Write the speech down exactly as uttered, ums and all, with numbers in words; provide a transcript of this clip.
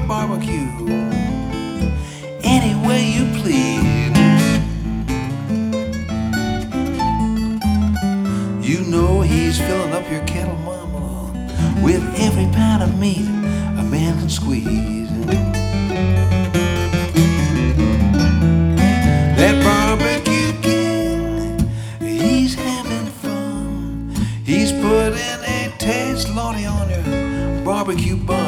barbecue any way you please. You know he's filling up your kettle, mama, with every pound of meat a man can squeeze. That barbecue king, he's having fun. He's putting a taste, Lordy, on your barbecue bun.